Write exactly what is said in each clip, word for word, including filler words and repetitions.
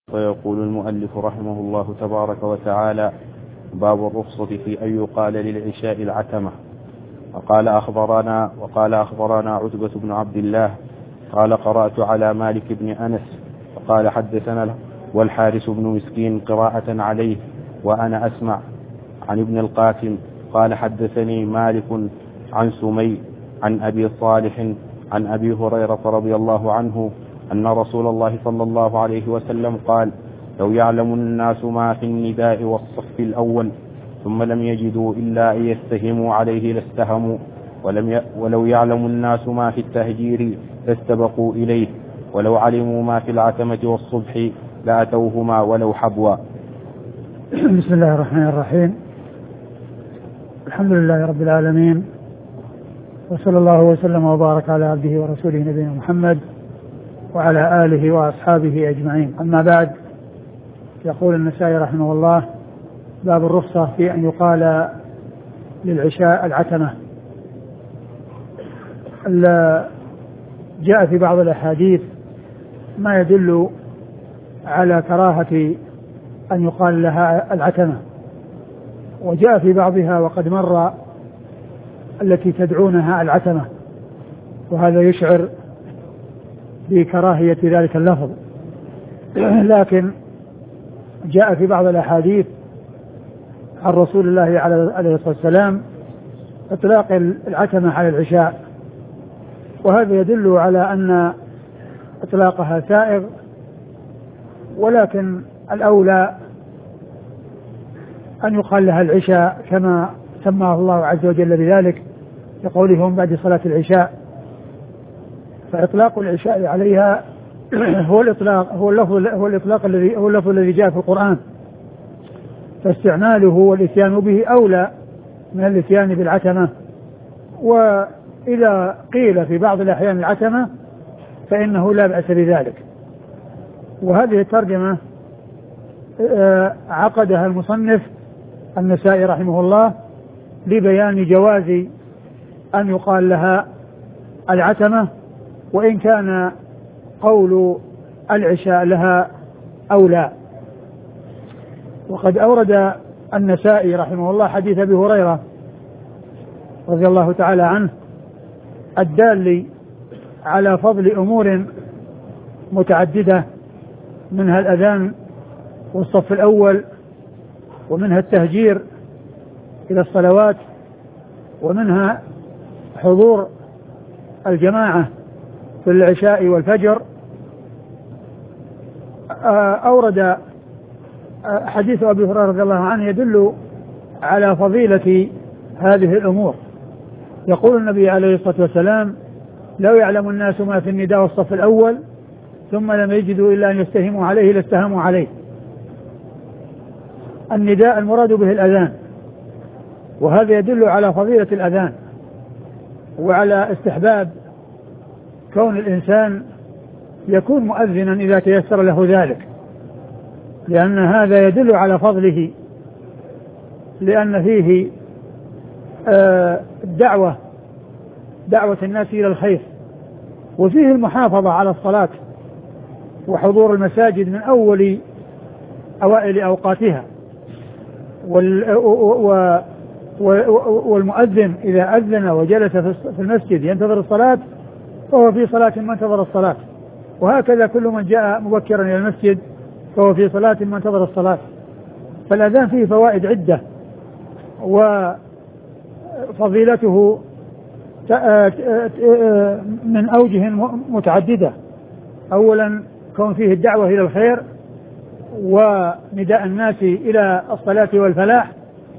ويقول المؤلف رحمه الله تبارك وتعالى: باب الرخصة في أن يقال للعشاء العتمة. وقال أخبرنا وقال أخبرنا عتبة بن عبد الله قال قرأت على مالك بن أنس وقال حدثنا والحارث بن مسكين قراءة عليه وأنا أسمع عن ابن القاسم قال حدثني مالك عن سمي عن أبي صالح عن أبي هريرة رضي الله عنه أن رسول الله صلى الله عليه وسلم قال: لو يعلم الناس ما في النداء والصف الأول ثم لم يجدوا إلا أن يستهموا عليه لاستهموا، ولم ي... ولو يعلم الناس ما في التهجير لاستبقوا إليه، ولو علموا ما في العتمة والصبح لأتوهما ولو حبوا. بسم الله الرحمن الرحيم. الحمد لله رب العالمين، وصلى الله وسلم وبارك على عبده ورسوله نبينا محمد وعلى آله وأصحابه أجمعين. أما بعد، يقول النسائي رحمه الله: باب الرخصة في أن يقال للعشاء العتمة. جاء في بعض الأحاديث ما يدل على كراهة أن يقال لها العتمة، وجاء في بعضها وقد مر التي تدعونها العتمة، وهذا يشعر بكراهية ذلك اللفظ. لكن جاء في بعض الأحاديث عن رسول الله عليه الصلاة والسلام إطلاق العتمة على العشاء، وهذا يدل على أن إطلاقها سائغ، ولكن الأولى أن يقال لها العشاء كما سماه الله عز وجل بذلك لقولهم بعد صلاة العشاء. فإطلاق العشاء عليها هو الإطلاق هو اللفظ هو الإطلاق الذي هو اللفظ الذي جاء في القرآن، فاستعماله والإتيان به أولى من الإتيان بالعتمة. وإذا قيل في بعض الأحيان العتمة فإنه لا بأس بذلك. وهذه الترجمة عقدها المصنف النسائي رحمه الله لبيان جواز أن يقال لها العتمة، وإن كان قول العشاء لها أولى. وقد أورد النسائي رحمه الله حديث أبي هريرة رضي الله تعالى عنه الدال على فضل أمور متعددة، منها الأذان والصف الأول، ومنها التهجير إلى الصلوات، ومنها حضور الجماعة في العشاء والفجر. أورد حديث أبي هريرة رضي الله عنه يدل على فضيلة هذه الأمور. يقول النبي عليه الصلاة والسلام: لو يعلم الناس ما في النداء والصف الأول ثم لم يجدوا إلا أن يستهموا عليه لاستهموا عليه. النداء المراد به الأذان، وهذا يدل على فضيلة الأذان وعلى استحباب كون الإنسان يكون مؤذنا إذا تيسر له ذلك، لأن هذا يدل على فضله، لأن فيه الدعوة دعوة الناس إلى الخير، وفيه المحافظة على الصلاة وحضور المساجد من أول أوائل أوقاتها. والمؤذن إذا أذن وجلس في المسجد ينتظر الصلاة فهو في صلاة ما انتظر الصلاة، وهكذا كل من جاء مبكرا إلى المسجد فهو في صلاة ما انتظر الصلاة. فالأذان فيه فوائد عدة، وفضيلته من أوجه متعددة. أولا كون فيه الدعوة إلى الخير ونداء الناس إلى الصلاة والفلاح،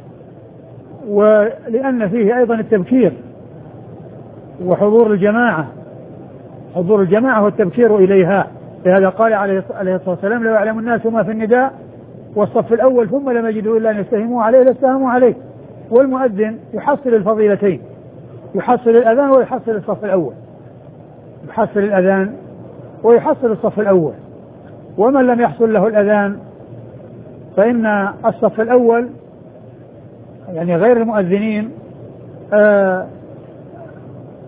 ولأن فيه أيضا التبكير وحضور الجماعة حضور الجماعة والتبكير إليها. لهذا قال عليه الصلاة والسلام: لو يعلم الناس ما في النداء والصف الأول ثم لم يجدوا إلا أن يستهموا عليه لاستهموا عليه. والمؤذن يحصل الفضيلتين، يحصل الأذان ويحصل الصف الأول، يحصل الأذان ويحصل الصف الأول. ومن لم يحصل له الأذان فإن الصف الأول يعني غير المؤذنين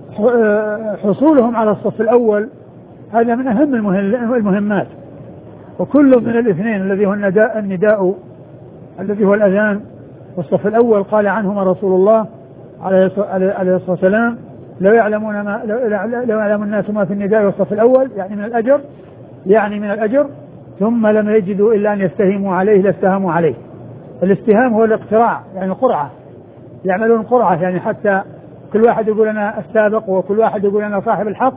حصولهم على الصف الأول هذا من أهم المهمات، وكل من الاثنين الذي هو النداء, النداء الذي هو الأذان والصف الأول قال عنهما رسول الله عليه الصلاة والسلام لو يعلمون ما لو يعلم الناس ما في النداء والصف الأول يعني من الأجر يعني من الأجر ثم لم يجدوا إلا أن يستهموا عليه لاستهموا عليه. الاستهام هو الاقتراع يعني قرعة, يعملون قرعة يعني حتى كل واحد يقول أنا السابق وكل واحد يقول أنا صاحب الحق.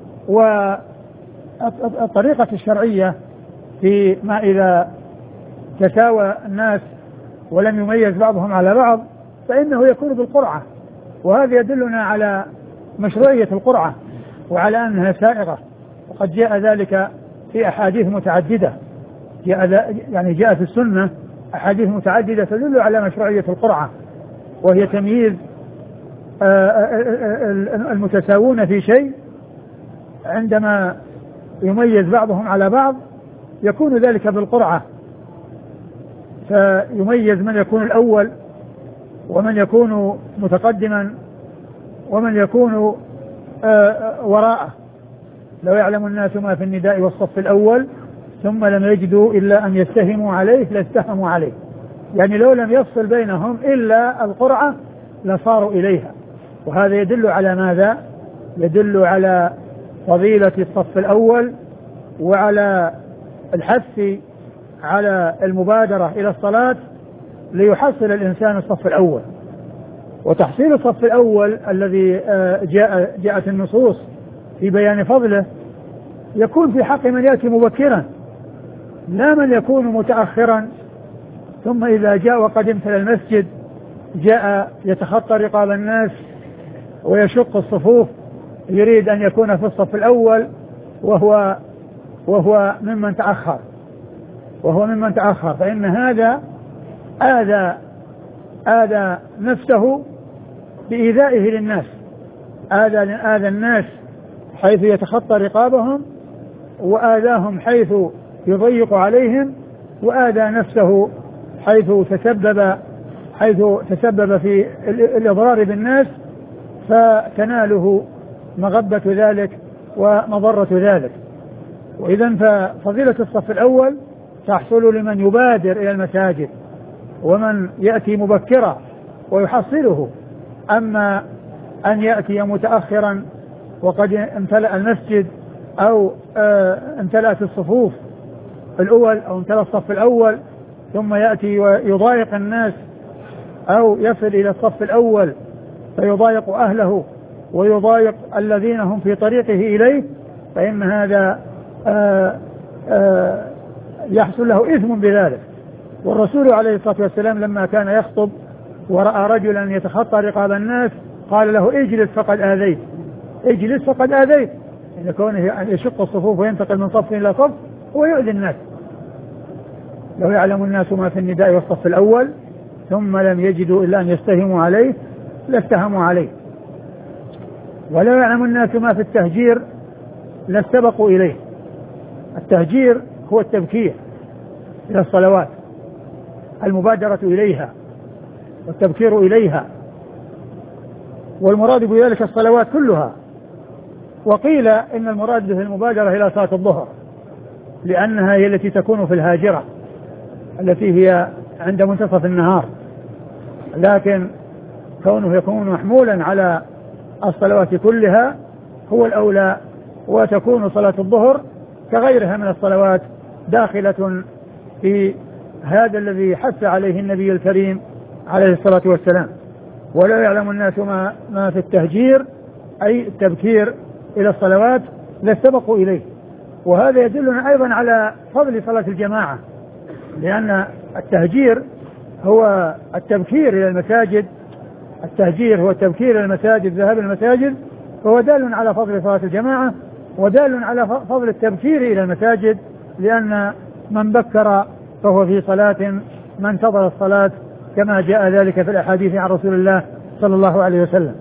والطريقة الشرعية في ما إذا تساوى الناس ولم يميز بعضهم على بعض فإنه يكون بالقرعة, وهذا يدلنا على مشروعية القرعة وعلى أنها سائغة, وقد جاء ذلك في أحاديث متعددة, جاء يعني جاء في السنة أحاديث متعددة تدل على مشروعية القرعة, وهي تمييز المتساوون في شيء عندما يميز بعضهم على بعض يكون ذلك بالقرعة, فيميز من يكون الأول ومن يكون متقدما ومن يكون وراءه. لو يعلم الناس ما في النداء والصف الأول ثم لم يجدوا إلا أن يستهموا عليه لاستهموا عليه, يعني لو لم يفصل بينهم إلا القرعة لصاروا إليها. وهذا يدل على ماذا؟ يدل على فضيلة الصف الأول وعلى الحث على المبادرة إلى الصلاة ليحصل الإنسان الصف الأول. وتحصيل الصف الأول الذي جاء جاءت النصوص في بيان فضله يكون في حق من يأتي مبكرا لا من يكون متأخرا ثم إذا جاء وقد امتلأ المسجد جاء يتخطى رقاب الناس ويشق الصفوف يريد أن يكون في الصف الأول وهو وهو ممن تأخر وهو ممن تأخر فإن هذا آذى آذى نفسه بإيذائه للناس, آذى آذى الناس حيث يتخطى رقابهم وآذاهم حيث يضيق عليهم, وآذى نفسه حيث تسبب حيث تسبب في الإضرار بالناس فتناله مغبة ذلك ومضرة ذلك. وإذن ففضيلة الصف الأول تحصل لمن يبادر إلى المساجد ومن يأتي مبكرا ويحصله, أما أن يأتي متأخرا وقد امتلأ المسجد أو امتلأت الصفوف الأول أو امتلأ الصف الأول ثم يأتي ويضايق الناس أو يصل إلى الصف الأول فيضايق أهله ويضايق الذين هم في طريقه إليه, فإن هذا آآ آآ يحصل له إثم بذلك. والرسول عليه الصلاة والسلام لما كان يخطب ورأى رجلا يتخطى رقاب الناس قال له اجلس فقد آذيت, اجلس فقد آذيت, إن كونه يشق الصفوف وينتقل من صف إلى صف هو يؤذي الناس. لو يعلم الناس ما في النداء والصف الأول ثم لم يجدوا إلا أن يستهموا عليه لاستهموا عليه. ولو يعلم الناس ما في التهجير لاستبقوا إليه. التهجير هو التبكير إلى الصلوات, المبادرة إليها والتبكير إليها, والمراد بذلك الصلوات كلها. وقيل إن المراد به المبادرة إلى صلاة الظهر لأنها هي التي تكون في الهاجرة التي هي عند منتصف النهار, لكن كونه يكون محمولا على الصلوات كلها هو الأولى, وتكون صلاة الظهر كغيرها من الصلوات داخلة في هذا الذي حث عليه النبي الكريم عليه الصلاة والسلام. ولو يعلم الناس ما, ما في التهجير أي التبكير إلى الصلوات لاستبقوا إليه. وهذا يدلنا أيضا على فضل صلاة الجماعة, لأن التهجير هو التبكير إلى المساجد, التهجير هو التبكير إلى المساجد, ذهاب المساجد, فهو دال على فضل صلاة الجماعة ودال على فضل التبكير إلى المساجد, لأن من بكر فهو في صلاة ما انتظر الصلاة كما جاء ذلك في الأحاديث عن رسول الله صلى الله عليه وسلم.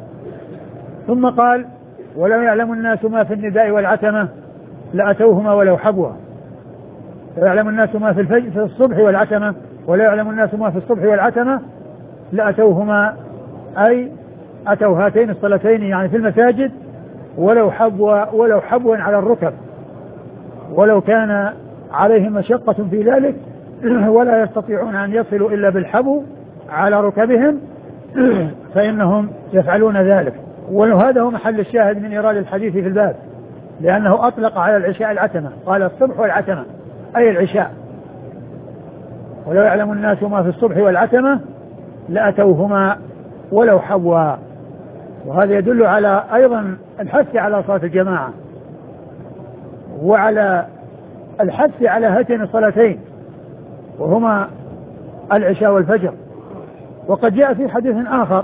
ثم قال ولو يعلم الناس ما في النداء والعتمة لأتوهما ولو حبوا. لو يعلم الناس ما في الفجر في الصبح والعتمة ولا يعلم الناس ما في الصبح والعتمة لأتوهما أي أتوا هاتين الصلاتين يعني في المساجد ولو حبوا ولو حبوا على الركب, ولو كان عليهم مشقة في ذلك ولا يستطيعون أن يصلوا إلا بالحبو على ركبهم فإنهم يفعلون ذلك. وهذا هو محل الشاهد من إيراد الحديث في الباب، لأنه أطلق على العشاء العتمة، قال الصبح والعتمة أي العشاء. ولو يعلم الناس ما في الصبح والعتمة لأتوهما ولو حبوا. وهذا يدل على أيضا الحث على صلاة الجماعة وعلى الحث على هاتين الصلاتين وهما العشاء والفجر. وقد جاء في حديث آخر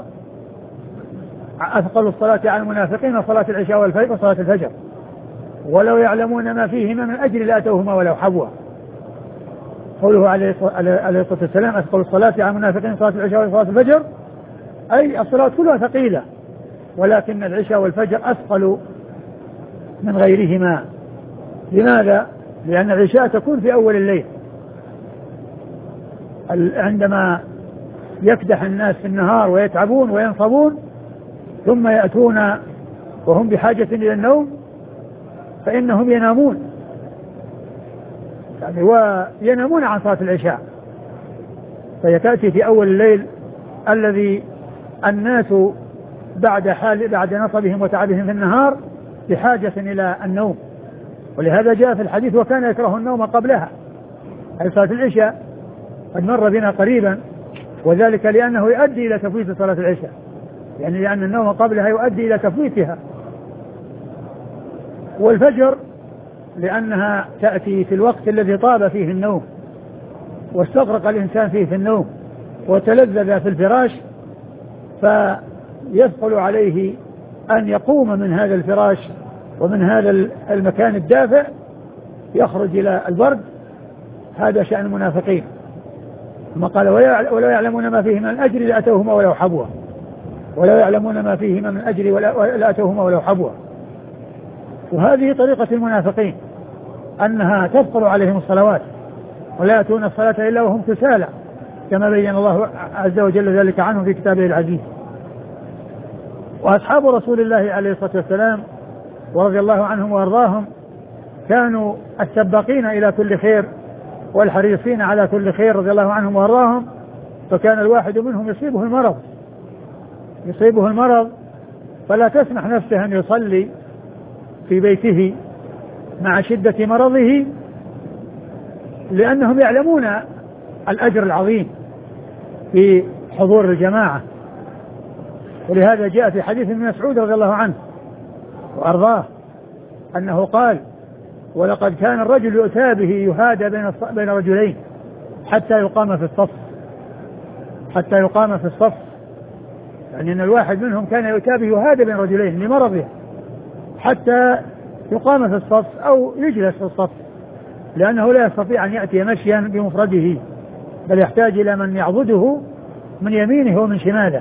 أثقل الصلاة على المنافقين صلاة العشاء والفجر وصلاة الفجر ولو يعلمون ما فيهما من أجل لأتوهما ولو حبوا. قوله عليه الصلاة والسلام أثقل الصلاة على المنافقين صلاة العشاء وصلاة الفجر، أي الصلاة كلها ثقيلة، ولكن العشاء والفجر أثقل من غيرهما. لماذا؟ لأن العشاء تكون في أول الليل عندما يكدح الناس في النهار ويتعبون وينصبون، ثم يأتون وهم بحاجة إلى النوم فإنهم ينامون، يعني وينامون عن صلاة العشاء. فهي تأتي في أول الليل الذي الناس بعد حال بعد نصبهم وتعبهم في النهار بحاجة إلى النوم. ولهذا جاء في الحديث وكان يكره النوم قبلها، أي صلاة العشاء قد مر بنا قريبا، وذلك لأنه يؤدي إلى تفويت صلاة العشاء، يعني لأن النوم قبلها يؤدي إلى تفويتها. والفجر لأنها تأتي في الوقت الذي طاب فيه النوم واستغرق الإنسان فيه في النوم وتلذذ في الفراش، فيثقل عليه أن يقوم من هذا الفراش ومن هذا المكان الدافئ يخرج إلى البرد. هذا شأن المنافقين. ثم قال ولو يعلمون ما فيه من الأجر لأتوهما ولو حبوا، ولو يعلمون ما فيه من الأجر لأتوهما ولو حبوا. وهذه طريقة المنافقين أنها تثقل عليهم الصلوات ولا يأتون الصلاة إلا وهم كسالى، كما بين الله عز وجل ذلك عنهم في كتابه العزيز. وأصحاب رسول الله عليه الصلاة والسلام ورضي الله عنهم وأرضاهم كانوا السباقين إلى كل خير والحريصين على كل خير رضي الله عنهم وأرضاهم. فكان الواحد منهم يصيبه المرض يصيبه المرض فلا تسمح نفسه أن يصلي في بيته مع شدة مرضه، لأنهم يعلمون الأجر العظيم في حضور الجماعة. ولهذا جاء في حديث ابن مسعود رضي الله عنه وأرضاه أنه قال ولقد كان الرجل يؤتى به يهادى بين بين رجلين حتى يقام في الصف حتى يقام في الصف يعني أن الواحد منهم كان يؤتى به يهادى بين رجلين لمرضه حتى يقام في الصف أو يجلس في الصف، لأنه لا يستطيع أن يأتي مشيا بمفرده بل يحتاج إلى من يعضده من يمينه ومن شماله،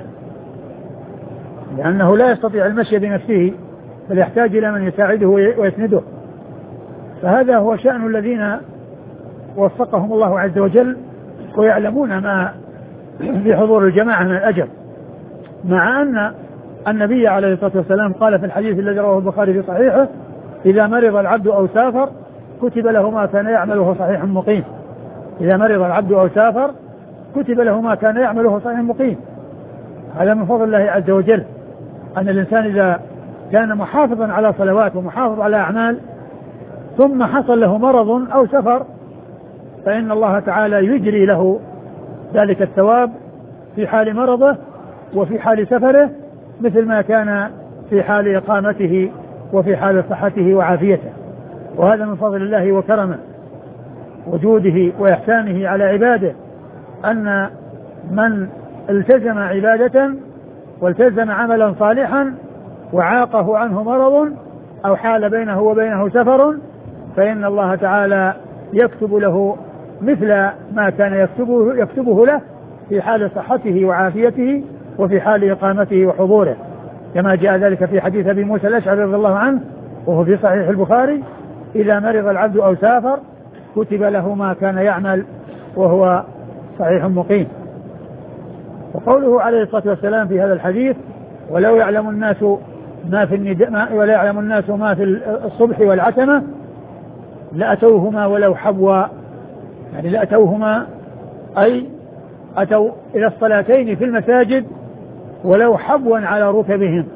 لأنه لا يستطيع المشي بنفسه بل يحتاج إلى من يساعده ويسنده. فهذا هو شأن الذين وفقهم الله عز وجل ويعلمون ما بحضور الجماعة من الأجر، مع أن النبي عليه الصلاة والسلام قال في الحديث الذي رواه البخاري في صحيحه إذا مرض العبد أو سافر كتب له ما كان يعمله صحيح مقيم. إذا مرض العبد أو سافر كتب له ما كان يعمله صحيح مقيم. هذا من فضل الله عز وجل أن الإنسان إذا كان محافظا على صلوات ومحافظ على أعمال ثم حصل له مرض أو سفر فإن الله تعالى يجري له ذلك الثواب في حال مرضه وفي حال سفره مثل ما كان في حال إقامته وفي حال صحته وعافيته. وهذا من فضل الله وكرمه وجوده وإحسانه على عباده أن من التزم عبادة والتزم عملا صالحا وعاقه عنه مرض أو حال بينه وبينه سفر فإن الله تعالى يكتب له مثل ما كان يكتبه, يكتبه له في حال صحته وعافيته وفي حال إقامته وحضوره، كما جاء ذلك في حديث أبي موسى الأشعري رضي الله عنه وهو في صحيح البخاري إذا مرض العبد أو سافر كتب له ما كان يعمل وهو صحيح مقيم. وقوله عليه الصلاة والسلام في هذا الحديث ولو يعلم الناس ما في النداء ولا يعلم الناس ما في الصبح والعتمة، لأتوهما ولو حبوا، يعني لأتوهما أي أتوا إلى الصلاتين في المساجد ولو حبوا على ركبهم.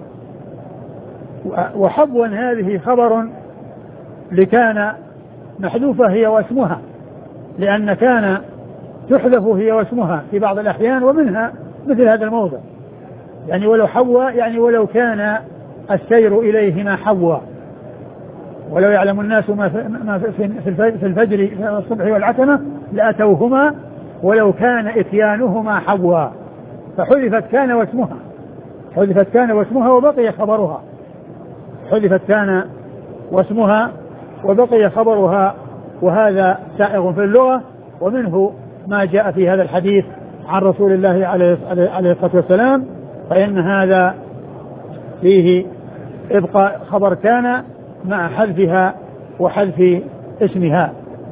وحبوا هذه خبر لكان محذوفة هي واسمها، لأن كان تحذف هي واسمها في بعض الأحيان، ومنها مثل هذا الموضع، يعني ولو حبوا يعني ولو كان السير إليهما حبوا، ولو يعلم الناس ما في الفجر والصبح والعتمة لأتوهما ولو كان إتيانهما حبوا، فحذفت كان واسمها، حذفت كان واسمها وبقي خبرها، حذفت كان واسمها وبقي خبرها، وهذا سائغ في اللغة، ومنه ما جاء في هذا الحديث عن رسول الله عليه الصلاة والسلام، فإن هذا فيه إبقاء خبر كان مع حذفها وحذف اسمها.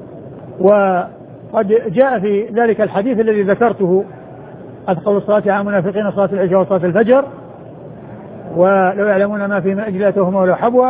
وقد جاء في ذلك الحديث الذي ذكرته أثقل الصلاة على المنافقين صلاة العشاء وصلاة الفجر، ولو يعلمون ما في من أجل أتوهما ولو حبوا،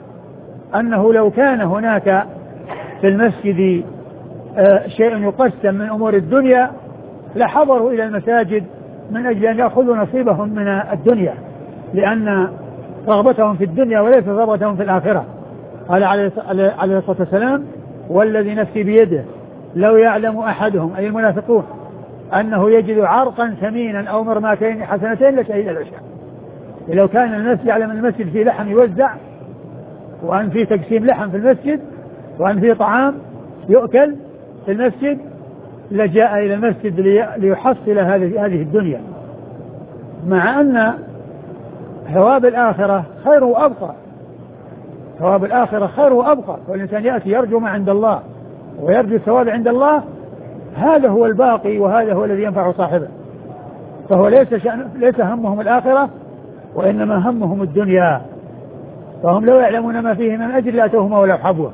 أنه لو كان هناك في المسجد شيء يقسم من أمور الدنيا لحضروا إلى المساجد من أجل أن يأخذوا نصيبهم من الدنيا، لأن رغبتهم في الدنيا وليس رغبتهم في الآخرة. قال عليه الصلاة والسلام: والذي نفسي بيده لو يعلم أحدهم أي المنافقون أنه يجد عرقا ثمينا أو مرماتين حسنتين لشهد العشاء. لو كان الناس يعلم المسجد فيه لحم يوزع، وأن فيه تقسيم لحم في المسجد، وأن فيه طعام يؤكل في المسجد، لجاء إلى المسجد ليحصل هذه هذه الدنيا، مع أن ثواب الآخرة خير وأبقى، ثواب الآخرة خير وأبقى، والإنسان يأتي يرجو ما عند الله ويرجو الثواب عند الله، هذا هو الباقي وهذا هو الذي ينفع صاحبه. فهو ليس شأن ليس همهم الآخرة، وإنما همهم الدنيا، فهم لو يعلمون ما فيه من أجل لأتوهما ولو حبوا.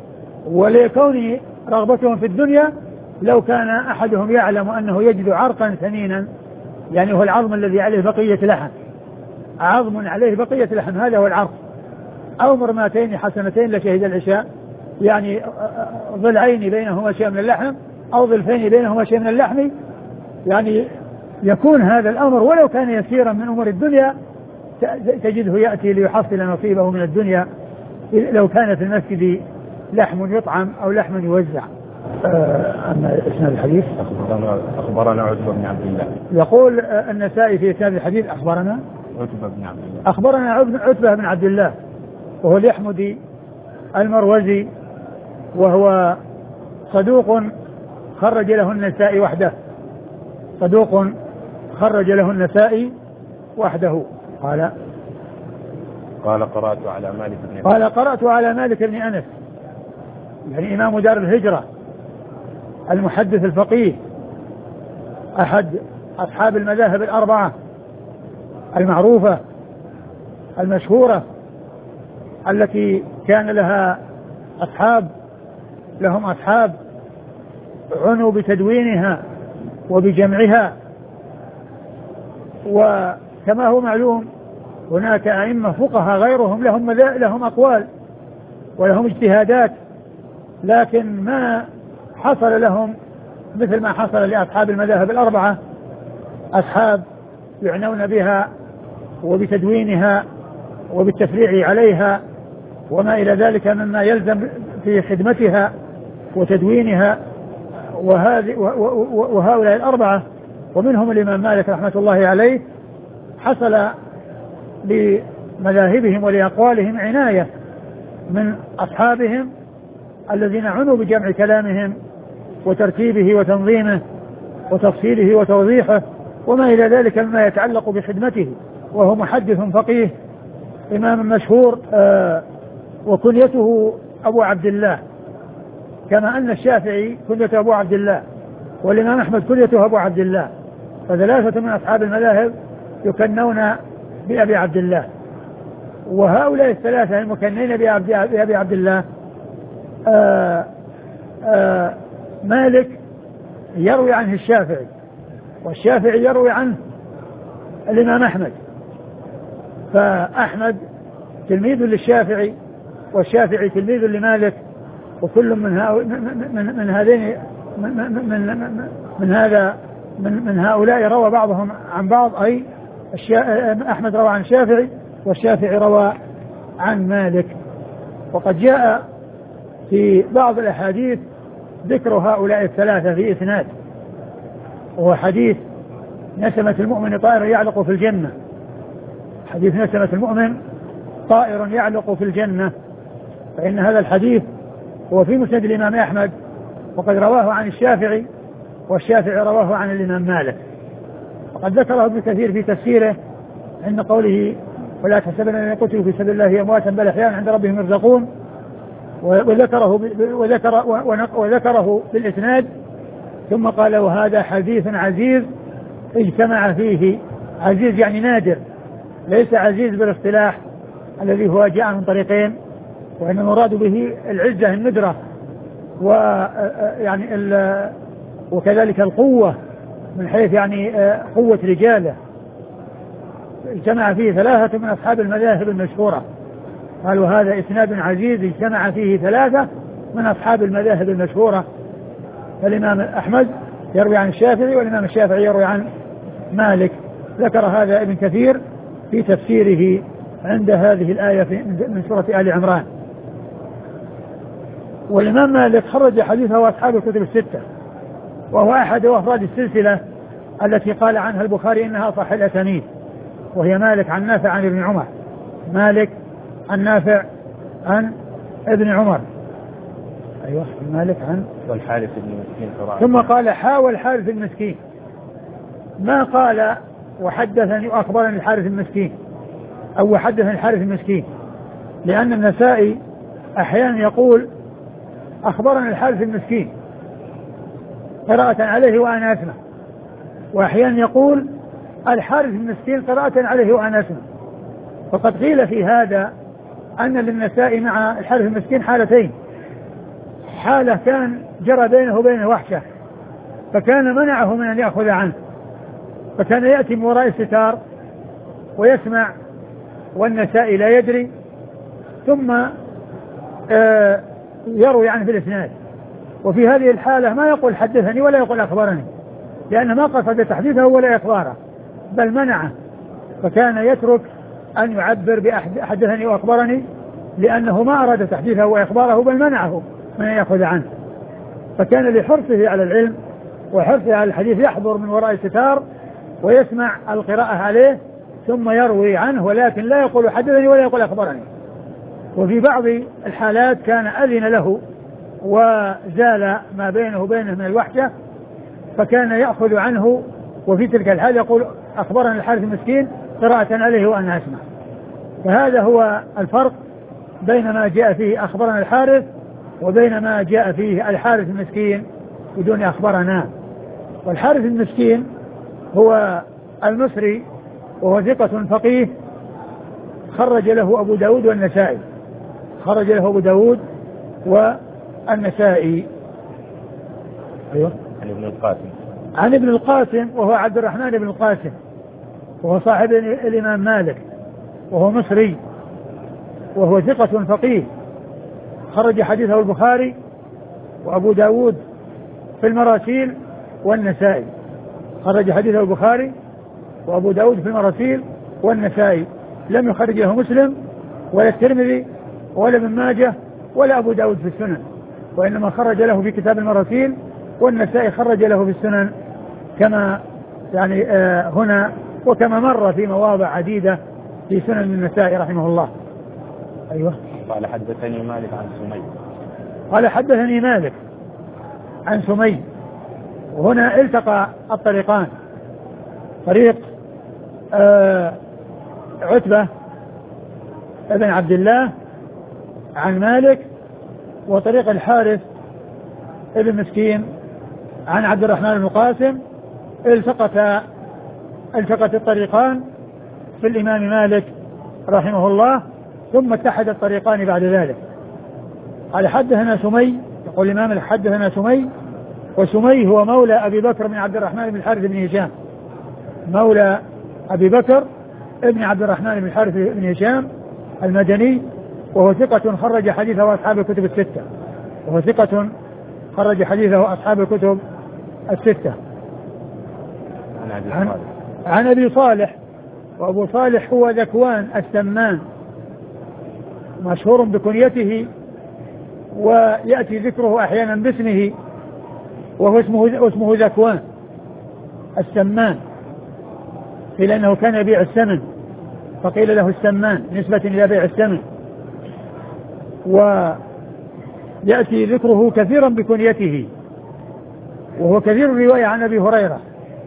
ولكون رغبتهم في الدنيا لو كان أحدهم يعلم أنه يجد عرقا ثمينا، يعني هو العظم الذي عليه بقية لحم، عظم عليه بقية لحم هذا هو العرق، أو مرماتين حسنتين لشهد العشاء، يعني ضلعين بينهما شيء من اللحم أو ضلفين بينهما شيء من اللحم، يعني يكون هذا الأمر ولو كان يسيرا من أمور الدنيا تجده يأتي ليحصل نصيبه من الدنيا لو كان في المسجد لحم يطعم أو لحم يوزع. أما إسناد الحديث أخبرنا أخبرنا عتبة بن عبد الله، يقول النسائي في إسناد الحديث أخبرنا عتبة بن عبد الله أخبرنا عتبة بن عبد الله وهو اليحمدي المروزي، وهو صدوق خرج له النسائي وحده، صدوق خرج له النسائي وحده. قال قال قرأت على مالك بن قال قرأت على مالك بن أنس، يعني إمام دار الهجرة المحدث الفقيه أحد أصحاب المذاهب الأربعة المعروفة المشهورة التي كان لها أصحاب لهم أصحاب عنوا بتدوينها وبجمعها. وكما هو معلوم هناك أئمة فقهاء غيرهم لهم لهم أقوال ولهم اجتهادات، لكن ما حصل لهم مثل ما حصل لأصحاب المذاهب الأربعة، أصحاب يعنون بها وبتدوينها وبالتفريع عليها وما إلى ذلك مما يلزم في خدمتها وتدوينها. وهؤلاء الأربعة ومنهم الإمام مالك رحمة الله عليه حصل لمذاهبهم ولأقوالهم عناية من أصحابهم الذين عنوا بجمع كلامهم وترتيبه وتنظيمه وتفصيله وتوضيحه وما إلى ذلك مما يتعلق بخدمته. وهو محدث فقيه إمام مشهور، آه وكنيته أبو عبد الله، كما أن الشافعي كنيته أبو عبد الله والإمام أحمد كنيته أبو عبد الله، فثلاثة من أصحاب المذاهب يكنون بأبي عبد الله. وهؤلاء الثلاثة المكنين بأبي عبد الله آآ آآ مالك يروي عنه الشافعي، والشافعي يروي عنه الإمام أحمد، فأحمد تلميذ للشافعي والشافعي تلميذ لمالك، وكل من هؤلاء من, من هذين من, من, من, من هذا من, من هؤلاء روى بعضهم عن بعض، أي أحمد روى عن الشافعي والشافعي روى عن مالك. وقد جاء في بعض الأحاديث ذكر هؤلاء الثلاثة في إسناد، وهو حديث نسمة المؤمن طائر يعلق في الجنة، حديث نسمة المؤمن طائر يعلق في الجنة، فإن هذا الحديث هو في مسند الإمام أحمد، وقد رواه عن الشافعي والشافعي رواه عن الإمام مالك. وقد ذكره ابن كثير في تفسيره عند قوله ولا تحسبن الذين قتلوا في سبيل الله أمواتا بل أحياء عند ربهم يرزقون، وذكره وذكر وذكره بالإسناد، ثم قال وهذا حديث عزيز اجتمع فيه، عزيز يعني نادر، ليس عزيز بالاصطلاح الذي هو جاء من طريقين، وإن المراد به العزة الندرة ويعني وكذلك القوة من حيث يعني قوة رجاله، اجتمع فيه ثلاثة من أصحاب المذاهب المشهورة. قالوا هذا إسناد عزيز اجتمع فيه ثلاثة من أصحاب المذاهب المشهورة، فالإمام أحمد يروي عن الشافعي والإمام الشافعي يروي عن مالك. ذكر هذا ابن كثير في تفسيره عند هذه الآية من سورة آل عمران. والإمام مالك خرج حديثه وأصحاب الكتب الستة، وهو أحد أفراد السلسلة التي قال عنها البخاري إنها صح الأسانيد، وهي مالك عن نافع عن ابن عمر، مالك عن نافع عن ابن عمر. أيوة مالك عن والحارث بن مسكين. ثم قال حاول الحارث المسكين، ما قال وحدثني وأخبرني الحارث المسكين أو وحدثني الحارث المسكين، لأن النسائي أحيانا يقول أخبرني الحارث المسكين قراءة عليه وأنا أسمع، وأحيانا يقول الحارث المسكين قراءة عليه وأنا أسمع. فقد قيل في هذا أن للنسائي مع الحارث المسكين حالتين، حالة كان جرى بينه وبينه وحشة فكان منعه من أن يأخذ عنه، فكان يأتي من وراء الستار ويسمع والنسائي لا يدري، ثم آه يروي عنه بالإسناد. وفي هذه الحالة ما يقول حدثني ولا يقول أخبرني، لأن ما قصد تحديثه ولا إخباره بل منعه، فكان يترك أن يعبر بحدثني وأخبرني لأنه ما أراد تحديثه وإخباره بل منعه من أن يأخذ عنه. فكان لحرصه على العلم وحرصه على الحديث يحضر من وراء الستار ويسمع القراءة عليه ثم يروي عنه، ولكن لا يقول حدثني ولا يقول أخبرني. وفي بعض الحالات كان أذن له وزال ما بينه وبينه من الوحشة، فكان يأخذ عنه، وفي تلك الحال يقول أخبرنا الحارث المسكين قراءة عليه وأنا أسمع. فهذا هو الفرق بين ما جاء فيه أخبرنا الحارث وبين ما جاء فيه الحارث المسكين بدون أخبرنا. والحارث المسكين هو المصري وهو ثقة فقيه، خرج له أبو داود والنسائي، خرج له أبو داود والنسائي. أيوة. عن ابن القاسم عن ابن القاسم وهو عبد الرحمن بن القاسم، وهو صاحب الإمام مالك، وهو مصري وهو ثقة فقيه، خرج حديثه البخاري وأبو داود في المراسيل والنسائي، خرج حديثه البخاري وأبو داود في المراسيل والنسائي، لم يخرج له مسلم ولا الترمذي ولا ابن ماجه ولا أبو داود في السنن، وإنما خرج له في كتاب المراسيل، والنسائي خرج له في السنن كما يعني آه هنا وكما مر في مواضع عديدة في سنن النسائي رحمه الله. أيوة. قال حدثني مالك عن سمي، قال حدثني مالك عن سمي. وهنا التقى الطريقان، طريق آه عتبة ابن عبد الله عن مالك، وطريق الحارث ابن مسكين عن عبد الرحمن بن القاسم. التقت التقت الطريقان في الإمام مالك رحمه الله، ثم اتحد الطريقان بعد ذلك. قال حدثنا سمي، يقول الإمام حدثنا سمي، وسمي هو مولى أبي بكر بن عبد الرحمن بن الحارث بن هشام، مولى أبي بكر ابن عبد الرحمن بن الحارث بن هشام المدني، وهو ثقة خرج حديثه أصحاب الكتب الستة. وهو ثقة خرج حديثه أصحاب الكتب الستة. عن, عن أبي صالح، وأبو صالح هو ذكوان السمان مشهور بكنيته ويأتي ذكره أحيانا باسمه، وهو اسمه, اسمه ذكوان السمان، قيل أنه كان يبيع السمن فقيل له السمان نسبة إلى بيع السمن. ويأتي ذكره كثيرا بكنيته، وهو كثير الرواية عن أبي هريرة.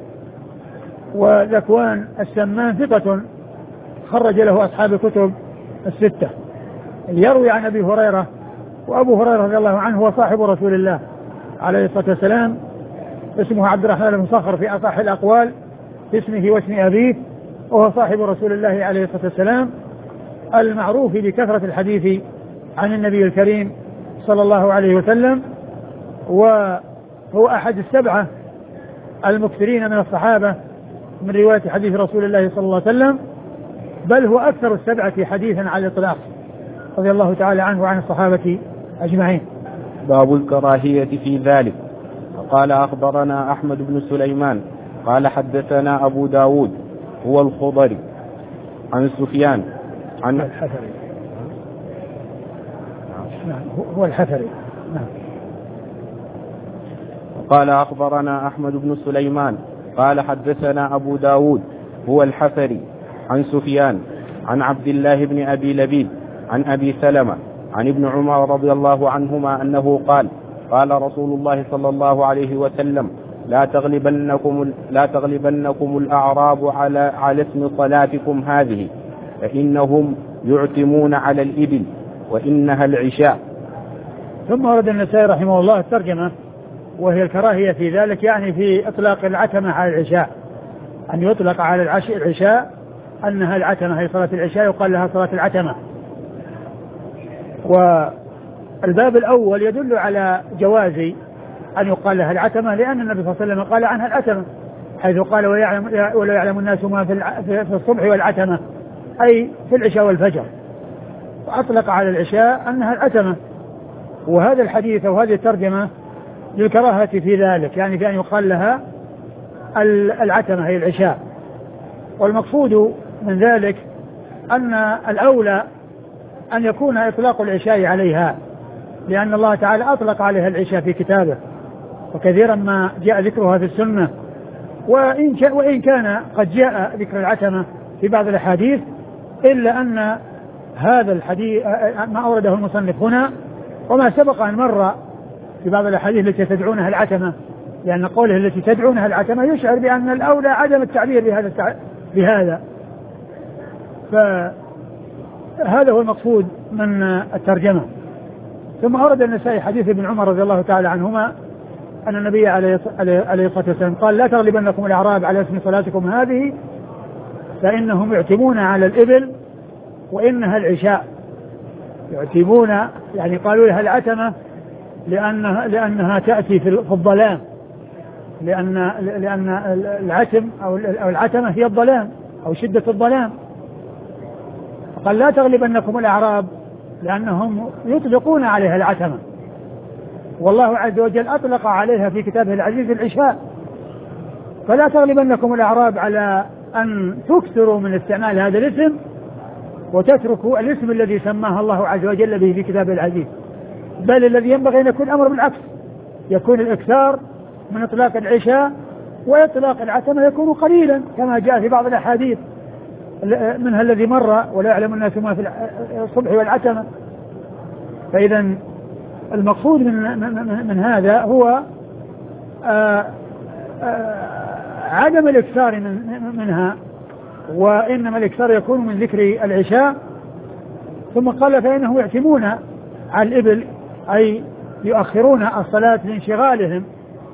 وذكوان السمان ثقة خرج له أصحاب الكتب الستة، يروي عن أبي هريرة، وأبو هريرة رضي الله عنه هو صاحب رسول الله عليه الصلاة والسلام، اسمه عبد الرحمن بن صخر في أصح الأقوال في اسمه واسم أبيه، وهو صاحب رسول الله عليه الصلاة والسلام المعروف بكثرة الحديث عن النبي الكريم صلى الله عليه وسلم، وهو أحد السبعة المكثرين من الصحابة من رواية حديث رسول الله صلى الله عليه وسلم، بل هو أكثر السبعة حديثا على الإطلاق رضي الله تعالى عنه وعن الصحابة أجمعين. باب الكراهية في ذلك. قال أخبرنا أحمد بن سليمان قال حدثنا أبو داود هو الخضري عن سفيان عن الحفري هو الحفري نعم. قال أخبرنا أحمد بن سليمان قال حدثنا أبو داود هو الحفري عن سفيان عن عبد الله بن أبي لبيد عن أبي سلمة عن ابن عمر رضي الله عنهما أنه قال قال رسول الله صلى الله عليه وسلم لا تغلبنكم, لا تغلبنكم الأعراب على, على اسم صلاتكم هذه فإنهم يعتمون على الإبل وإنها العشاء. ثم ورد النسائي رحمه الله الترجمة، وهي الكراهية في ذلك، يعني في إطلاق العتمة على العشاء، أن يطلق على العشاء العشاء أنها العتمة، هي صلاة العشاء يقال لها صلاة العتمة. والباب الأول يدل على جواز أن يقال لها العتمة، لأن النبي صلى الله عليه وسلم قال عنها العتمة، حيث قال ويعلم ولا يعلم الناس ما في الصبح والعتمة، أي في العشاء والفجر، وأطلق على العشاء أنها العتمة. وهذا الحديث أو هذه الترجمة للكراهة في ذلك، يعني في أن يقال لها العتمة هي العشاء. والمقصود من ذلك أن الأولى أن يكون إطلاق العشاء عليها، لأن الله تعالى أطلق عليها العشاء في كتابه، وكثيرا ما جاء ذكرها في السنة، وإن, وإن كان قد جاء ذكر العتمة في بعض الأحاديث، إلا أن هذا الحديث ما أورده المصنف هنا وما سبق أن مر في بعض الأحاديث التي تدعونها العتمة، لأن قوله التي تدعونها العتمة يشعر بأن الأولى عدم التعبير بهذا التع... بهذا فهذا هو المقصود من الترجمة. ثم أورد النسائي حديث ابن عمر رضي الله تعالى عنهما أن النبي عليه الصلاة والسلام قال لا تغلبنكم الأعراب على اسم صلاتكم هذه فإنهم يعتمون على الإبل وإنها العشاء. يعتمون يعني قالوا لها العتمة لأنها, لأنها تأتي في الظلام، لأن, لأن العتم أو العتمة هي الظلام أو شدة الظلام. قال لا تغلبنكم الأعراب لأنهم يطلقون عليها العتمة، والله عز وجل أطلق عليها في كتابه العزيز العشاء. فلا تغلبنكم الأعراب على أن تكثروا من استعمال هذا الاسم وتتركوا الاسم الذي سماه الله عز وجل به في كتابه العزيز، بل الذي ينبغي أن يكون الأمر بالعكس، يكون الإكثار من إطلاق العشاء، وإطلاق العتمة يكون قليلا كما جاء في بعض الأحاديث منها الذي مر ولا يعلم الناس ما في الصبح والعتمة. فإذا المقصود من, من, من هذا هو آآ آآ عدم الإكثار من منها، وإنما الإكثار يكون من ذكر العشاء. ثم قال فإنهم يعتمون على الإبل، أي يؤخرون الصلاة لانشغالهم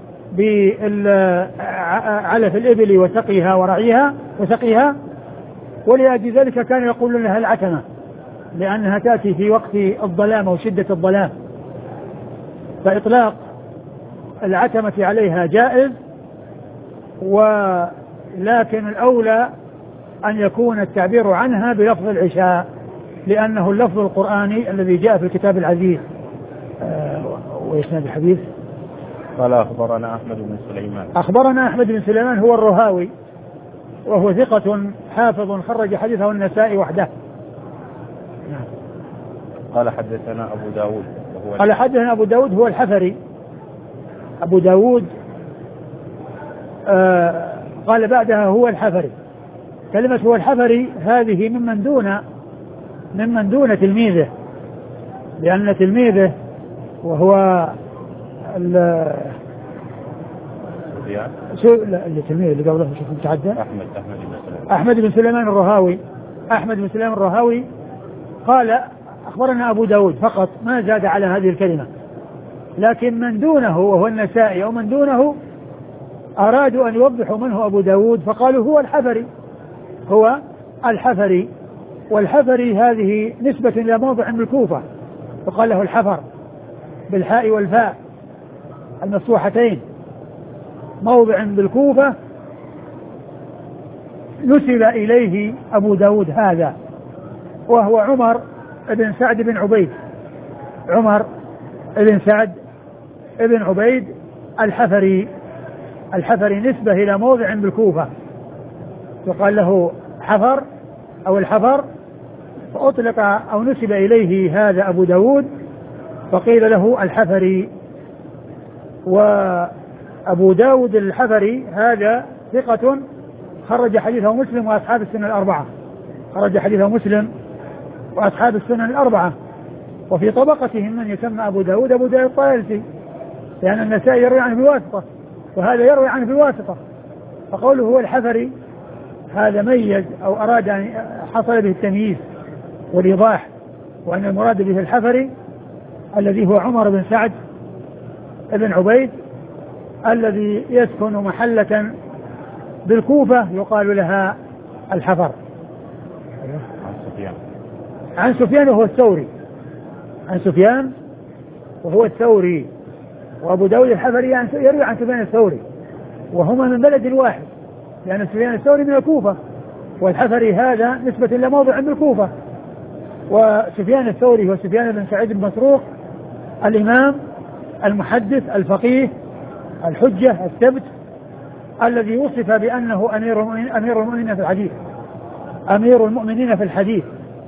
بعلف الإبل وسقيها ورعيها وسقيها، ولأجل ذلك كانوا يقولون لها العتمة لأنها تأتي في وقت الظلام أو شدة الظلام. فإطلاق العتمة عليها جائز، ولكن الأولى أن يكون التعبير عنها بلفظ العشاء، لأنه اللفظ القرآني الذي جاء في الكتاب العزيز. وإسناد الحديث. قال أخبرنا أحمد بن سليمان. أخبرنا أحمد بن سليمان هو الرهاوي وهو ثقة حافظ خرج حديثه النسائي وحده. قال حدثنا أبو داود وهو قال حدثنا أبو داود هو الحفري. أبو داود آه قال بعدها هو الحفري. كلمة هو الحفري هذه ممن دون ممن دون تلميذه، لأن تلميذه وهو التلميذ اللي قبله شوف متعدى أحمد أحمد بن سليمان أحمد بن سليمان الرهاوي. أحمد بن سليمان الرهاوي قال أخبرنا أبو داود فقط، ما زاد على هذه الكلمة، لكن من دونه وهو النسائي أو من دونه أرادوا أن يوضحوا من هو أبو داود فقالوا هو الحفري، هو الحفري. والحفري هذه نسبة إلى موضع بالكوفة وقال له الحفر بالحاء والفاء المفتوحتين، موضع بالكوفة نسب إليه أبو داود هذا، وهو عمر بن سعد بن عبيد، عمر بن سعد بن عبيد الحفري. الحفري نسبة إلى موضع بالكوفة وقال له حفر أو الحفر، فأطلق أو نسب إليه هذا أبو داود فقيل له الحفري. وأبو داود الحفري هذا ثقة خرج حديثه مسلم وأصحاب السنة الأربعة، خرج حديثه مسلم وأصحاب السنة الأربعة. وفي طبقتهم من يسمى أبو داود أبو داود الطيالسي، لأن النسائي يروي عنه بواسطة وهذا يروي عنه بواسطة، فقوله هو الحفري هذا ميز أو أراد أن حصل به التمييز والإيضاح، وأن المراد به الحفري الذي هو عمر بن سعد بن عبيد الذي يسكن محلة بالكوفة يقال لها الحفر. عن سفيان عن سفيان وهو الثوري، عن سفيان وهو الثوري. وأبو داود الحفري يروي عن سفيان الثوري وهما من بلد واحد، لأن سفيان الثوري من الكوفة والحفري هذا نسبة إلى موضع بالكوفة. وسفيان الثوري وسفيان بن سعيد بن مسروق الإمام المحدث الفقيه الحجة الثبت الذي وصف بأنه أمير أمير المؤمنين في الحديث، أمير المؤمنين في الحديث.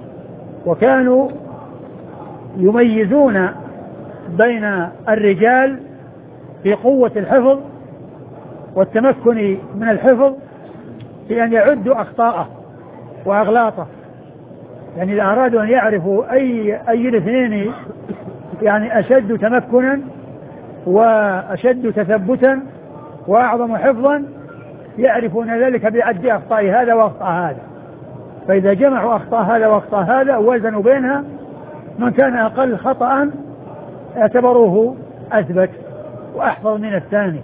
وكانوا يميزون بين الرجال في قوة الحفظ والتمكن من الحفظ في أن يعدوا أخطاءه وأغلاطه، يعني إذا أرادوا أن يعرفوا أي أي الاثنين يعني أشد تمكنا وأشد تثبتا وأعظم حفظا يعرفون ذلك بعد أخطاء هذا وأخطاء هذا. فإذا جمعوا أخطاء هذا وأخطاء هذا ووزنوا بينها، من كان أقل خطأ اعتبروه أثبت وأحفظ من الثاني.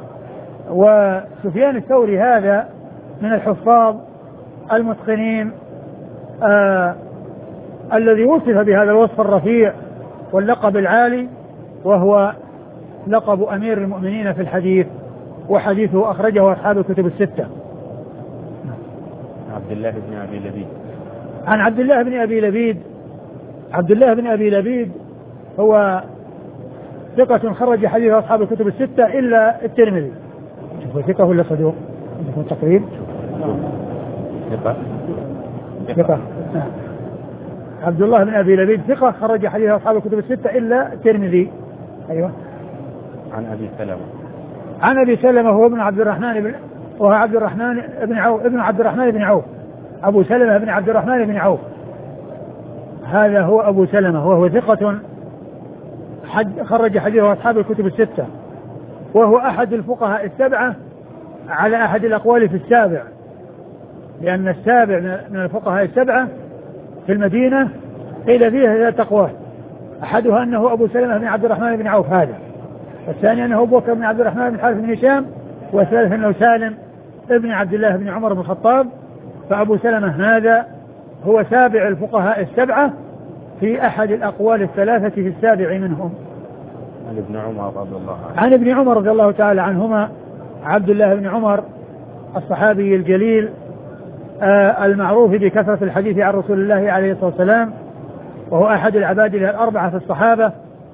وسفيان الثوري هذا من الحفاظ المتقنين آه الذي وصف بهذا الوصف الرفيع واللقب العالي، وهو لقب أمير المؤمنين في الحديث، وحديثه أخرجه أصحاب الكتب الستة. عبد الله بن أبي لبيد. عن عبد الله بن أبي لبيد. عبد الله بن أبي لبيد هو ثقة خرج حديث أصحاب الكتب الستة إلا الترمذي. هو ثقة ولا صدوق؟ عندكم تقريب؟ ثقة. ثقة. عبد الله بن أبي لبيد ثقة خرج حديث أصحاب الكتب الستة إلا الترمذي. أيوة. عن أبي سلمة. عن أبي سلمة هو ابن عبد الرحمن بن وهو عبد الرحمن بن عوف ابن عبد الرحمن بن عوف أبو سلمة بن عبد الرحمن بن عوف، هذا هو أبو سلمة وهو ثقة حد خرج حديث أصحاب الكتب الستة، وهو أحد الفقهاء السبعة على أحد الأقوال في السابع، لأن السابع من الفقهاء السبعة في المدينة قيل فيها ثلاث أقوال، أحدها أنه أبو سلمة بن عبد الرحمن بن عوف هذا، والثاني أنه أبو بكر بن عبد الرحمن بن حارث بن هشام، والثالث أنه سالم ابن عبد الله بن عمر بن الخطاب. فأبو سلمة هذا هو سابع الفقهاء السبعة في أحد الأقوال الثلاثة في السابع منهم. عن ابن عمر رضي الله عنه. عن ابن عمر رضي الله تعالى عنهما، عبد الله بن عمر الصحابي الجليل آه المعروف بكثرة الحديث عن رسول الله عليه الصلاة والسلام، وهو أحد العباد الأربعة في الصحابة،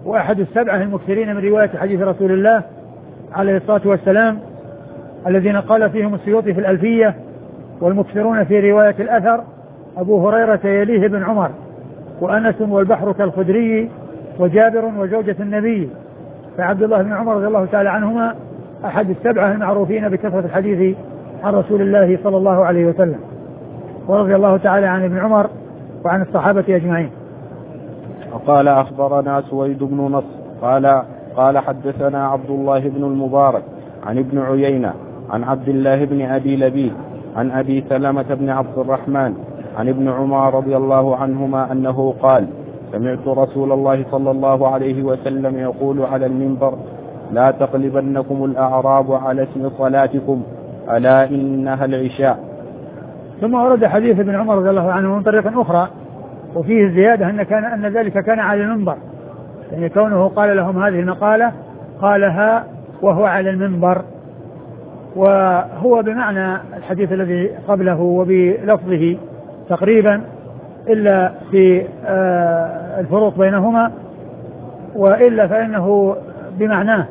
وأحد السبعة المكثرين من رواية حديث رسول الله عليه الصلاة والسلام الذين قال فيهم السيوطي في الألفية: والمكثرون في رواية الأثر أبو هريرة يليه بن عمر وأنس والبحر كالخدري وجابر وزوجة النبي. فعبد الله بن عمر رضي الله تعالى عنهما أحد السبعة المعروفين بكثرة الحديث عن رسول الله صلى الله عليه وسلم، ورضي الله تعالى عن ابن عمر وعن الصحابة أجمعين. وقال أخبرنا سويد بن نصر قال قال حدثنا عبد الله بن المبارك عن ابن عيينة عن عبد الله بن أبي لبيد عن أبي سلمة بن عبد الرحمن عن ابن عمر رضي الله عنهما أنه قال: سمعت رسول الله صلى الله عليه وسلم يقول على المنبر: لا تقلبنكم الأعراب على اسم صلاتكم ألا إنها العشاء. ثم ورد حديث ابن عمر رضي الله عنه من طريق أخرى وفيه الزيادة أن كان أن ذلك كان على المنبر، يعني كونه قال لهم هذه المقالة قالها وهو على المنبر، وهو بمعنى الحديث الذي قبله وبلفظه تقريبا إلا في الفروق بينهما، وإلا فإنه بمعناه.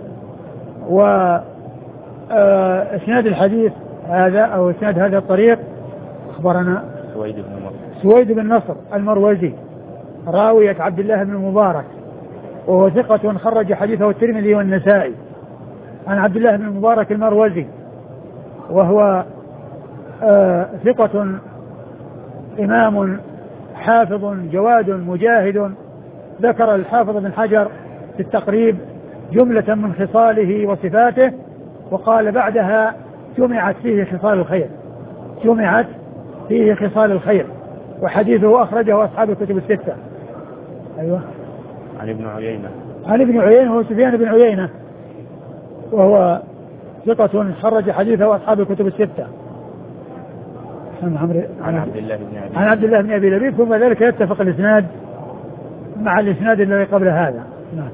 وإسناد الحديث هذا أو إسناد هذا الطريق أخبرنا سويد بن نصر سويد بن نصر المروزي راوية عبد الله بن المبارك، وهو ثقة خرج حديثه الترمذي والنسائي، عن عبد الله بن المبارك المروزي، وهو آه ثقة إمام حافظ جواد مجاهد. ذكر الحافظ بن حجر في التقريب جملة من خصاله وصفاته، وقال بعدها: جمعت فيه خصال الخير، جمعت فيه خصال الخير، وحديثه أخرجه أصحاب الكتب الستة. أيوة. عن ابن عيينة عن ابن عيينة هو سفيان بن عيينة، وهو ثقة خرج حديثه أصحاب الكتب الستة. عن عبد الله بن أبي عن عبد الله بن أبي لبيد. ثم ذلك يتفق الإسناد مع الإسناد الذي قبل هذا. نعم.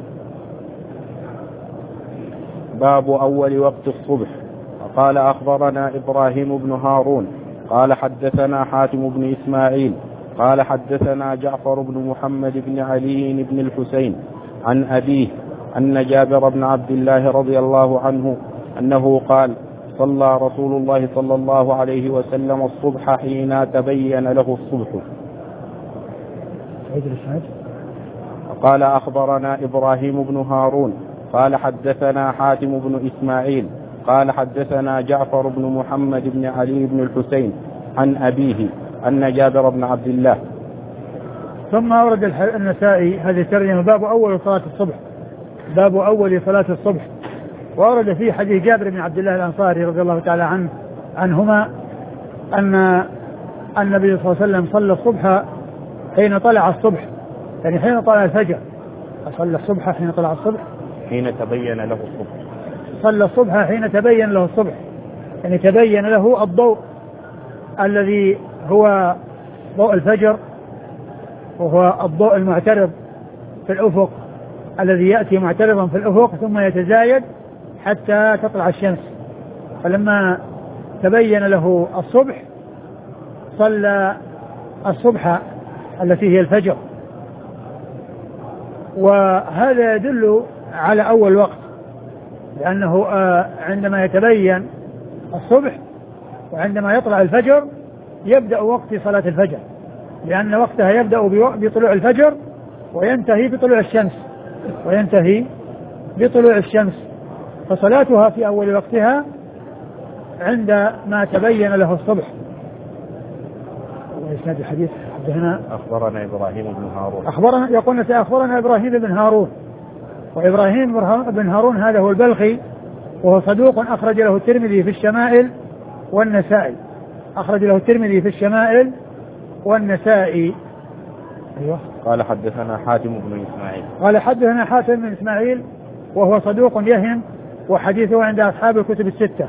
باب أول وقت الصبح. قال أخبرنا إبراهيم بن هارون قال حدثنا حاتم بن إسماعيل قال حدثنا جعفر بن محمد بن علي بن الحسين عن أبيه أن جابر بن عبد الله رضي الله عنه أنه قال: صلى رسول الله صلى الله عليه وسلم الصبح حين تبين له الصبح. قال أخبرنا إبراهيم بن هارون قال حدثنا حاتم بن إسماعيل قال حدثنا جعفر بن محمد بن علي بن الحسين عن أبيه أن جابر بن عبد الله. ثم أورد النسائي هذه الترجمة: باب أول صلاة الصبح، باب أول صلاة الصبح. وأورد فيه حديث جابر بن عبد الله الأنصاري رضي الله تعالى عنه عنهما أن النبي صلى الله عليه وسلم صلى الصبح حين طلع الصبح، يعني حين طلع الفجر. صلى الصبح حين طلع الصبح حين تبين له الصبح صلى الصبح حين تبين له الصبح، يعني تبين له الضوء الذي هو ضوء الفجر، وهو الضوء المعترض في الأفق الذي يأتي معترضا في الأفق ثم يتزايد حتى تطلع الشمس. فلما تبين له الصبح صلى الصبح التي هي الفجر، وهذا يدل على أول وقت، لأنه عندما يتبين الصبح وعندما يطلع الفجر يبدأ وقت صلاة الفجر، لأن وقتها يبدأ بطلوع الفجر وينتهي بطلوع الشمس وينتهي بطلوع الشمس فصلاتها في أول وقتها عندما تبين له الصبح. وإسناد الحديث حدثنا أخبرنا إبراهيم بن هارون أخبرنا يقول أخبرنا إبراهيم بن هارون، وإبراهيم بن هارون هذا هو البلخي، وهو صدوق أخرج له الترمذي في الشمائل والنسائي أخرج له الترمذي في الشمائل والنسائي. أيوة. قال حدثنا حاتم بن إسماعيل قال حدثنا حاتم بن إسماعيل وهو صدوق يهم وحديثه عند أصحاب الكتب الستة.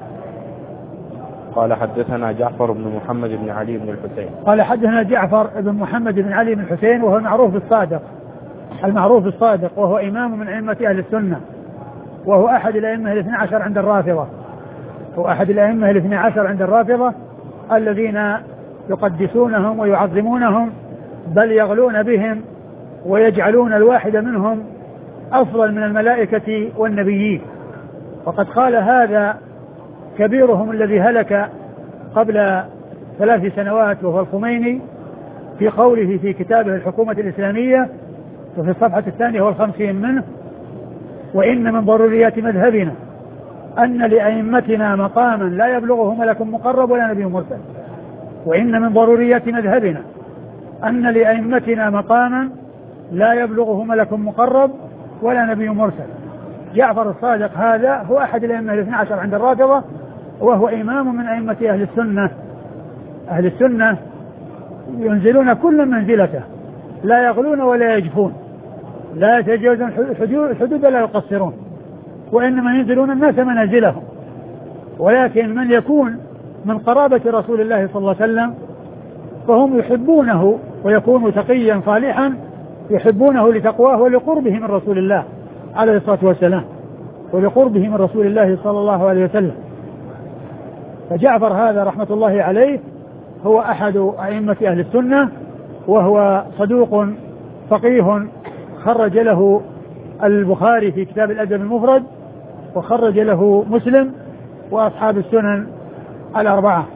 قال حدثنا جعفر بن محمد بن علي بن الحسين قال حدثنا جعفر بن محمد بن علي بن الحسين وهو المعروف بالصادق المعروف بالصادق وهو إمام من أئمة أهل السنة، وهو أحد الأئمة الاثنى عشر عند الرافضة هو أحد الأئمة الاثنى عشر عند الرافضة الذين يقدسونهم ويعظمونهم، بل يغلون بهم ويجعلون الواحد منهم أفضل من الملائكة والنبيين. وقد قال هذا كبيرهم الذي هلك قبل ثلاث سنوات وهو الخميني في قوله في كتابه الحكومة الإسلامية وفي الصفحة الثانية والخمسين منه: وإن من ضروريات مذهبنا أن لأئمتنا مقاما لا يبلغه ملك مقرب ولا نبي مرسل. وإن من ضروريات مذهبنا أن لأئمتنا مقاما لا يبلغه ملك مقرب ولا نبي مرسل. جعفر الصادق هذا هو أحد الأئمة الاثنى عشر عند الرافضة، وهو إمام من أئمة أهل السنة. أهل السنة ينزلون كل منزلته، لا يغلون ولا يجفون، لا يتجاوزون الحدود ولا يقصرون، وإنما ينزلون الناس منازلهم. ولكن من يكون من قرابة رسول الله صلى الله عليه وسلم فهم يحبونه، ويكون تقيا صالحا يحبونه لتقواه ولقربه من رسول الله عليه الصلاة والسلام، ولقربه من رسول الله صلى الله عليه وسلم. فجعفر هذا رحمة الله عليه هو أحد أئمة أهل السنة، وهو صدوق فقيه خرج له البخاري في كتاب الأدب المفرد، وخرج له مسلم وأصحاب السنن الأربعة.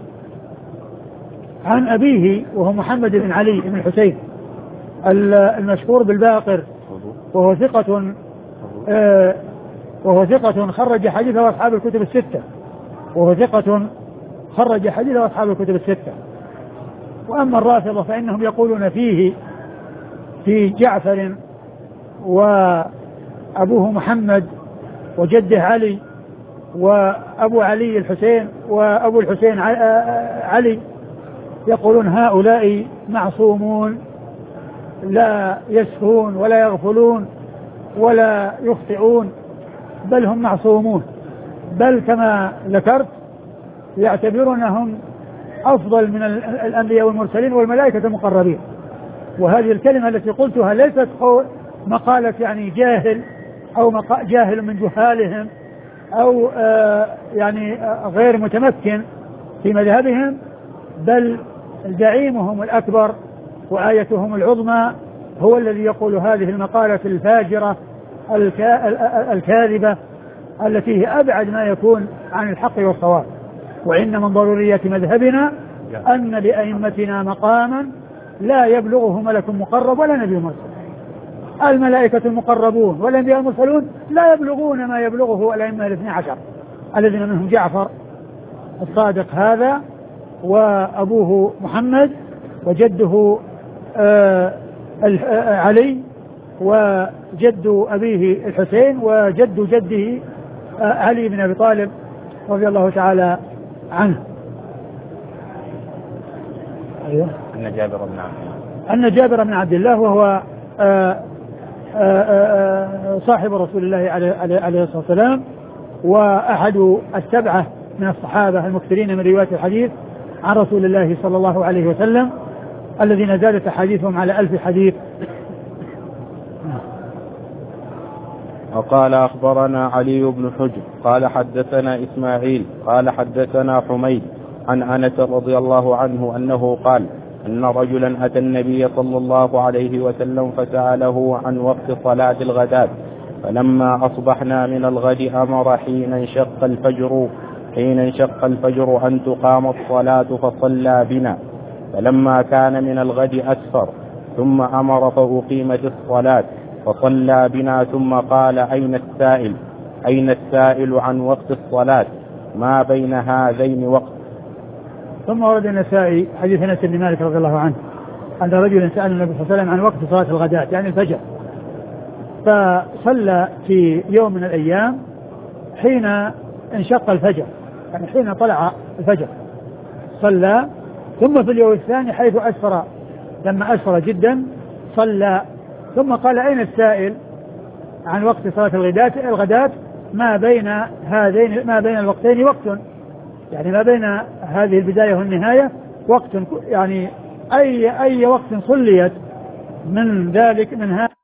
عن أبيه وهو محمد بن علي بن الحسين المشهور بالباقر، وهو ثقة آه وهو ثقة خرج حديثه أصحاب الكتب الستة وهو ثقة خرج حديثه أصحاب الكتب الستة. وأما الرافضة فإنهم يقولون فيه في جعفر وأبوه محمد وجده علي وأبو علي الحسين وأبو الحسين علي، يقولون هؤلاء معصومون لا يسهون ولا يغفلون ولا يخطئون، بل هم معصومون، بل كما ذكرت يعتبرونهم أفضل من الأنبياء والمرسلين والملائكة المقربين. وهذه الكلمة التي قلتها ليست مقالة يعني جاهل أو جاهل من جهالهم أو آه يعني آه غير متمكن في مذهبهم، بل زعيمهم الأكبر وآيتهم العظمى هو الذي يقول هذه المقالة الفاجرة الكاذبة التي هي أبعد ما يكون عن الحق والصواب. وإن من ضروريات مذهبنا أن لأئمتنا مقاما لا يبلغه ملك مقرب ولا نبي مرسل. الملائكة المقربون والأنبياء المرسلون لا يبلغون ما يبلغه الأئمة الاثنى عشر الذين منهم جعفر الصادق هذا، وأبوه محمد، وجده آه علي، وجد أبيه الحسين، وجد جده آه علي بن أبي طالب رضي الله تعالى عنه. أيوه. أن جابر بن عبد الله أن جابر بن عبد الله وهو آه آه آه صاحب رسول الله عليه, عليه الصلاة والسلام، وأحد السبعة من الصحابة المكثرين من رواية الحديث عن رسول الله صلى الله عليه وسلم الذين زادت أحاديثهم على ألف حديث. وقال أخبرنا علي بن حجر قال حدثنا إسماعيل قال حدثنا حميد عن أنس رضي الله عنه أنه قال أن رجلا أتى النبي صلى الله عليه وسلم فسأله عن وقت صلاة الغداة، فلما أصبحنا من الغد أمر حين انشق الفجر حين انشق الفجر أن تقام الصلاة فصلى بنا، فلما كان من الغد أسفر ثم أمر فأقيمت الصلاة فصلى بنا، ثم قال أين السائل أين السائل عن وقت الصلاة ما بين هذين وقت. ثم ورد النسائي حديث أنس بن مالك رضي الله عنه أن رجلا سأل النبي صلى الله عليه وسلم عن وقت صلاة الغداة يعني الفجر، فصلى في يوم من الأيام حين انشق الفجر، يعني حين طلع الفجر صلى، ثم في اليوم الثاني حيث أسفر لما أسفر جدا صلى، ثم قال أين السائل عن وقت صلاة الغداة الغداة ما بين هذين ما بين الوقتين وقت، يعني ما بين هذه البداية والنهاية وقت، يعني أي أي وقت صليت من ذلك من هذا